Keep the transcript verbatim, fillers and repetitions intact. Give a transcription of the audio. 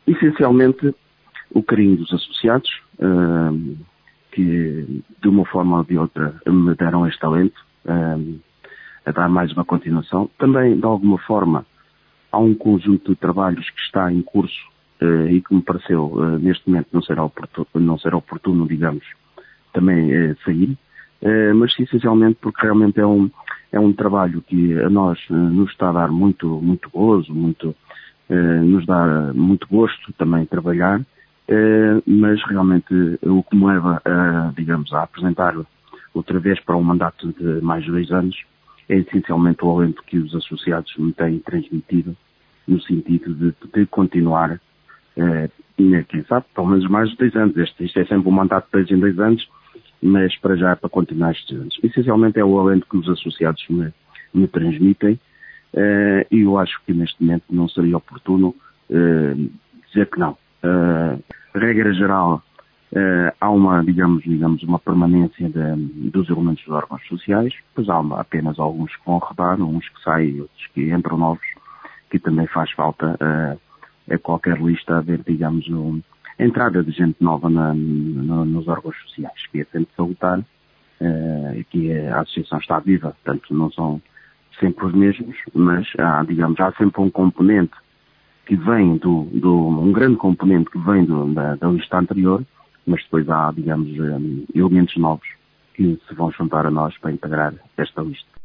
Essencialmente, o carinho dos associados, uh, que de uma forma ou de outra me deram este talento, uh, a dar mais uma continuação. Também, de alguma forma, há um conjunto de trabalhos que está em curso uh, e que me pareceu, uh, neste momento, não será oportuno, não será oportuno digamos, também uh, sair, uh, mas essencialmente porque realmente é um, é um trabalho que a nós uh, nos está a dar muito, muito gozo, muito, uh, nos dá muito gosto também trabalhar, uh, mas realmente o que me leva a, digamos, a apresentar outra vez para um mandato de mais de dois anos é essencialmente o alento que os associados me têm transmitido, no sentido de poder continuar, eh, quem sabe, pelo menos mais de dois anos. Este, isto é sempre um mandato de dois em dois anos, mas para já é para continuar estes anos. Essencialmente é o alento que os associados me, me transmitem, eh, e eu acho que neste momento não seria oportuno eh, dizer que não. Eh, regra geral, Uh, há uma, digamos, digamos, uma permanência de, dos elementos dos órgãos sociais, pois há uma, apenas alguns que vão rodar, uns que saem, outros que entram novos, que também faz falta uh, a qualquer lista haver, digamos, um, a entrada de gente nova na, no, nos órgãos sociais, que é sempre salutar, uh, que a associação está viva, portanto não são sempre os mesmos, mas há, digamos, há sempre um componente que vem do, do um grande componente que vem do, da, da lista anterior, mas depois há, digamos, elementos novos que se vão juntar a nós para integrar esta lista.